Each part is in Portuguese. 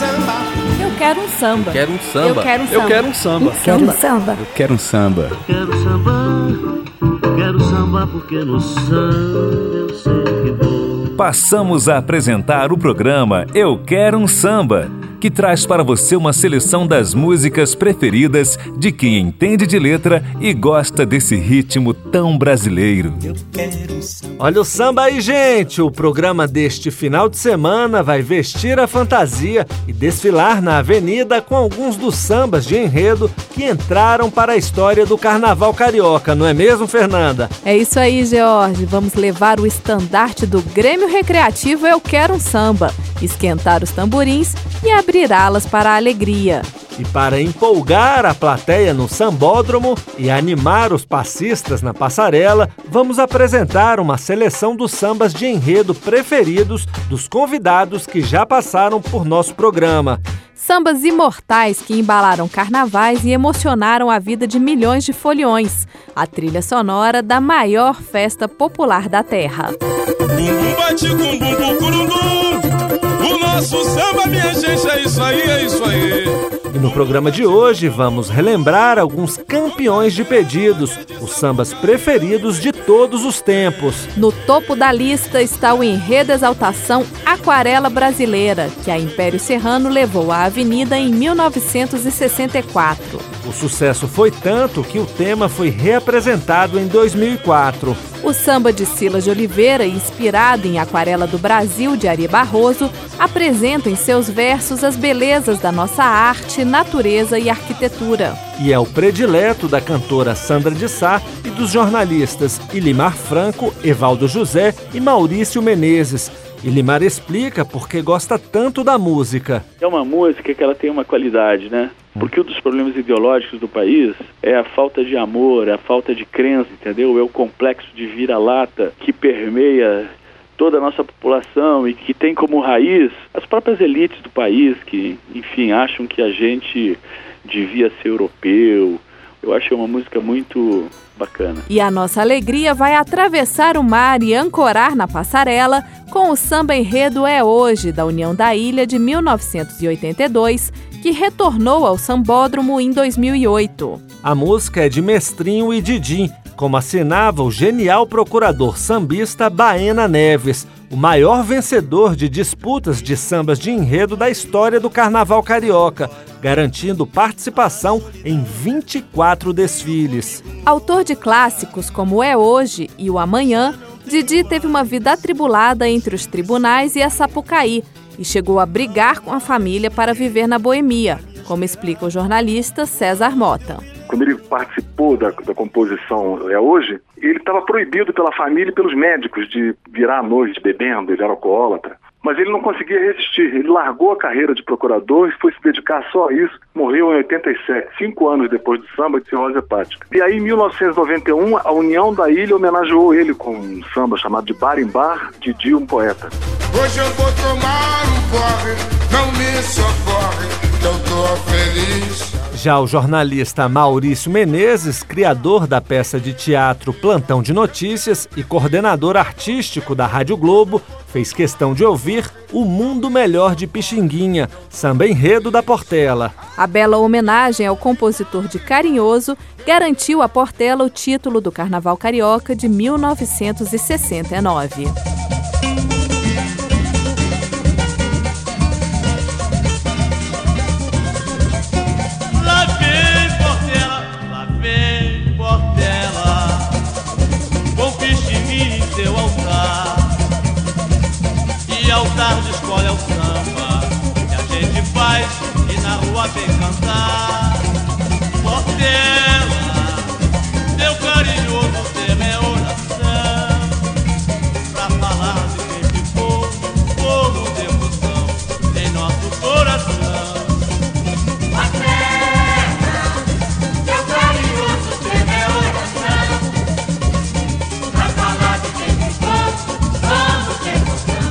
Eu quero um samba. Eu quero um samba. Eu quero um samba. Eu quero um samba. Quero um samba. Eu quero um samba. Quero samba porque no samba eu sei que vou. Passamos a apresentar o programa Eu Quero um Samba, que traz para você uma seleção das músicas preferidas de quem entende de letra e gosta desse ritmo tão brasileiro. Olha o samba aí, gente! O programa deste final de semana vai vestir a fantasia e desfilar na avenida com alguns dos sambas de enredo que entraram para a história do Carnaval Carioca, não é mesmo, Fernanda? É isso aí, George. Vamos levar o estandarte do Grêmio Recreativo Eu Quero um Samba, esquentar os tamborins e abrir alas para a alegria. E para empolgar a plateia no sambódromo e animar os passistas na passarela, vamos apresentar uma seleção dos sambas de enredo preferidos dos convidados que já passaram por nosso programa. Sambas imortais que embalaram carnavais e emocionaram a vida de milhões de foliões. A trilha sonora da maior festa popular da terra. Bumbum bate com bumbum curundum. O nosso samba, minha gente, é isso aí, é isso aí. E no programa de hoje vamos relembrar alguns campeões de pedidos, os sambas preferidos de todos os tempos. No topo da lista está o enredo Exaltação Aquarela Brasileira, que a Império Serrano levou à avenida em 1964. O sucesso foi tanto que o tema foi reapresentado em 2004. O samba de Silas de Oliveira, inspirado em Aquarela do Brasil, de Ari Barroso, apresenta em seus versos as belezas da nossa arte, natureza e arquitetura. E é o predileto da cantora Sandra de Sá e dos jornalistas Ilimar Franco, Evaldo José e Maurício Menezes. Ilimar explica por que gosta tanto da música. É uma música que ela tem uma qualidade, né? Porque um dos problemas ideológicos do país é a falta de amor, a falta de crença, entendeu? É o complexo de vira-lata que permeia toda a nossa população e que tem como raiz as próprias elites do país que, enfim, acham que a gente devia ser europeu. Eu acho uma música muito bacana. E a nossa alegria vai atravessar o mar e ancorar na passarela com o samba enredo É Hoje, da União da Ilha, de 1982, que retornou ao sambódromo em 2008. A música é de Mestrinho e Didim, como assinava o genial procurador sambista Baena Neves, o maior vencedor de disputas de sambas de enredo da história do Carnaval Carioca, garantindo participação em 24 desfiles. Autor de clássicos como É Hoje e O Amanhã, Didi teve uma vida atribulada entre os tribunais e a Sapucaí e chegou a brigar com a família para viver na boemia, como explica o jornalista César Mota. Quando ele participou da composição É Hoje, ele estava proibido pela família e pelos médicos de virar à noite bebendo, ele era alcoólatra. Mas ele não conseguia resistir, ele largou a carreira de procurador e foi se dedicar só a isso. Morreu em 87, 5 anos depois do samba, de cirrose hepática. E aí, em 1991, a União da Ilha homenageou ele com um samba chamado de Bar em Bar, Didi, um poeta. Hoje eu vou tomar um porre, não me socorre, que eu tô feliz. Já o jornalista Maurício Menezes, criador da peça de teatro Plantão de Notícias e coordenador artístico da Rádio Globo, fez questão de ouvir O Mundo Melhor de Pixinguinha, samba enredo da Portela. A bela homenagem ao compositor de Carinhoso garantiu à Portela o título do Carnaval Carioca de 1969. Altar de escola é o samba que a gente faz e na rua vem cantar. Portela, meu carinhoso tema é oração, pra falar de quem ficou como devoção em nosso coração. Portela, meu carinhoso tema é oração, pra falar de quem ficou como devoção.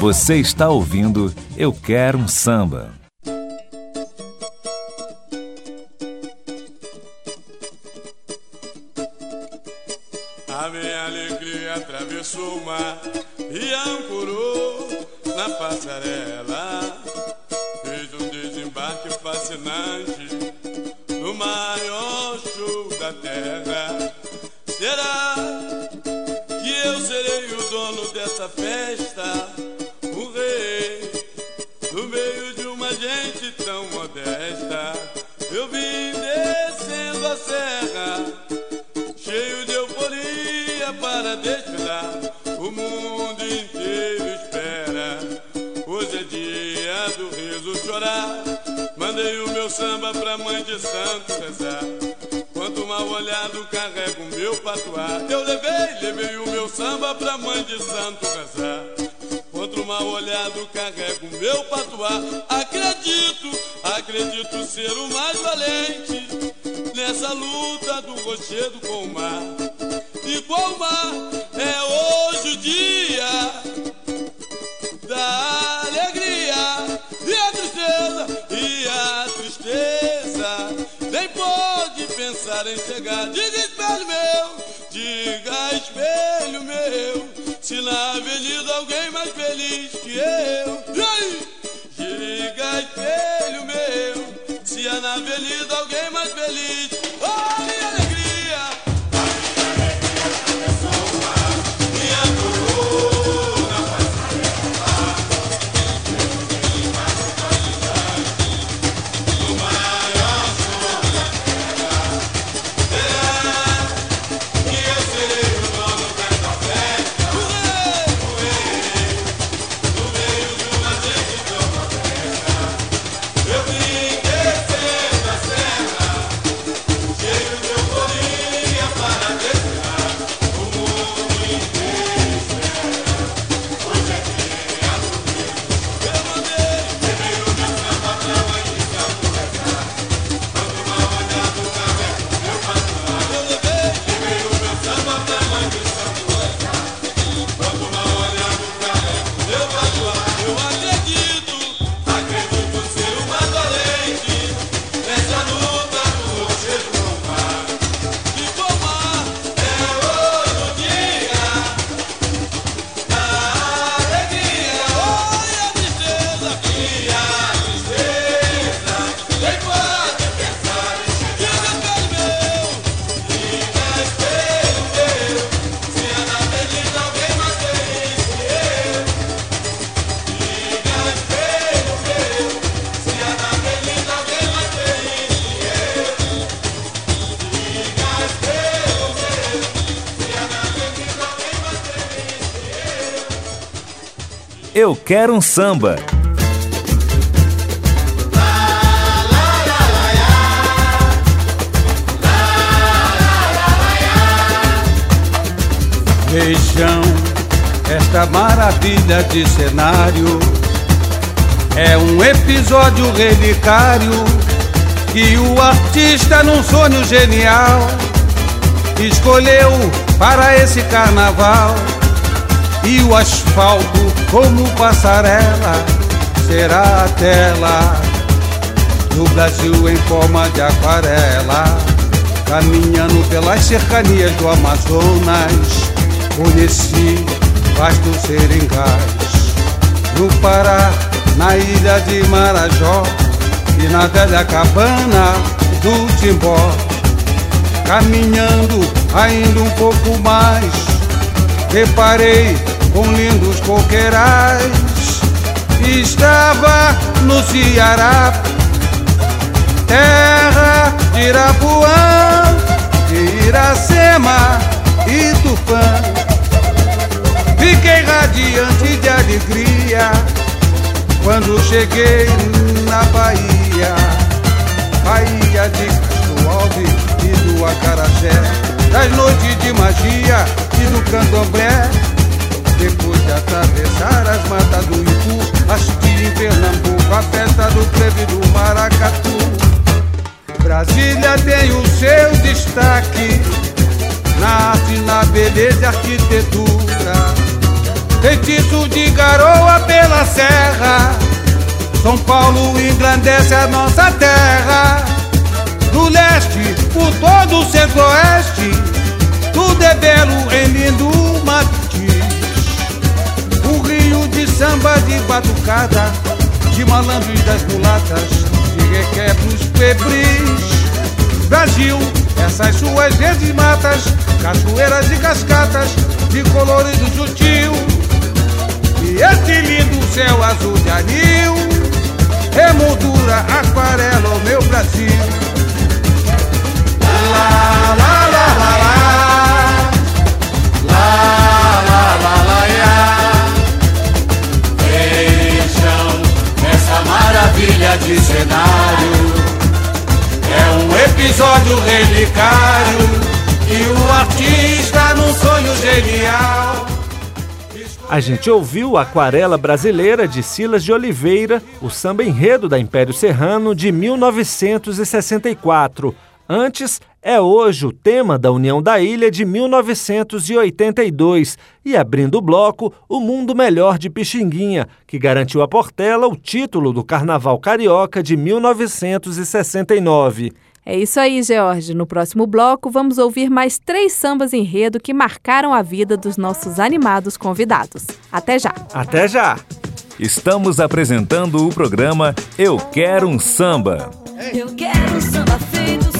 Você está ouvindo Eu Quero um Samba. A minha alegria atravessou o mar e ancorou na passarela. Fez um desembarque fascinante no maior show da terra. Será que eu serei o dono dessa festa? O rei, no meio de uma gente tão modesta. Eu vim descendo a serra, cheio de euforia para desfilar. O mundo inteiro espera. Hoje é dia do riso chorar. Mandei o meu samba pra mãe de santo rezar. Quanto mal olhado carrego o meu patuá. Eu levei o meu samba pra mãe de santo rezar. Quanto mal olhado carrego o meu patuá. Acredito ser o mais valente nessa luta do rochedo com o mar. E qual o mar é hoje o dia da alegria e a tristeza nem pode pensar em chegar. Diga espelho meu, se na avenida alguém mais feliz que eu. E aí? Diga espelho meu, se é na avenida alguém mais feliz. Oh, minha alegria! Eu Quero um Samba. Vejam esta maravilha de cenário. É um episódio relicário que o artista, num sonho genial, escolheu para esse carnaval. E o asfalto, como passarela, será a tela do Brasil em forma de aquarela. Caminhando pelas cercanias do Amazonas, conheci vastos seringais. No Pará, na ilha de Marajó e na velha cabana do Timbó. Caminhando ainda um pouco mais, reparei com lindos coqueirais. Estava no Ceará, terra de Irapuã, de Iracema e Tupã. Fiquei radiante de alegria quando cheguei na Bahia, Bahia de Castro Alves e do Acarajé, das noites de magia e do candomblé. Depois de atravessar as matas do Ipu, assisti em Pernambuco a festa do frevo e do maracatu. Brasília tem o seu destaque na arte, na beleza e arquitetura. feitiço de garoa pela serra. São Paulo engrandece a nossa terra. Do leste por todo o centro-oeste, tudo é belo em lindo Matiz. O rio de samba, de batucada, de malandro e das mulatas, de requebros febris. Brasil, essas suas verdes matas, cachoeiras e cascatas, de colorido sutil. E este lindo céu azul de anil, emoldura, aquarela, o meu Brasil. La la la la la, la la la la ya. Vejam essa maravilha de cenário, é um episódio relicário e o artista num sonho genial. A gente ouviu Aquarela Brasileira, de Silas de Oliveira, o samba enredo da Império Serrano, de 1964. Antes, É Hoje, o tema da União da Ilha, de 1982. E abrindo o bloco, O Mundo Melhor, de Pixinguinha, que garantiu a Portela o título do Carnaval Carioca de 1969. É isso aí, George. No próximo bloco, vamos ouvir mais 3 sambas enredo que marcaram a vida dos nossos animados convidados. Até já! Até já! Estamos apresentando o programa Eu Quero um Samba. Eu quero um samba feito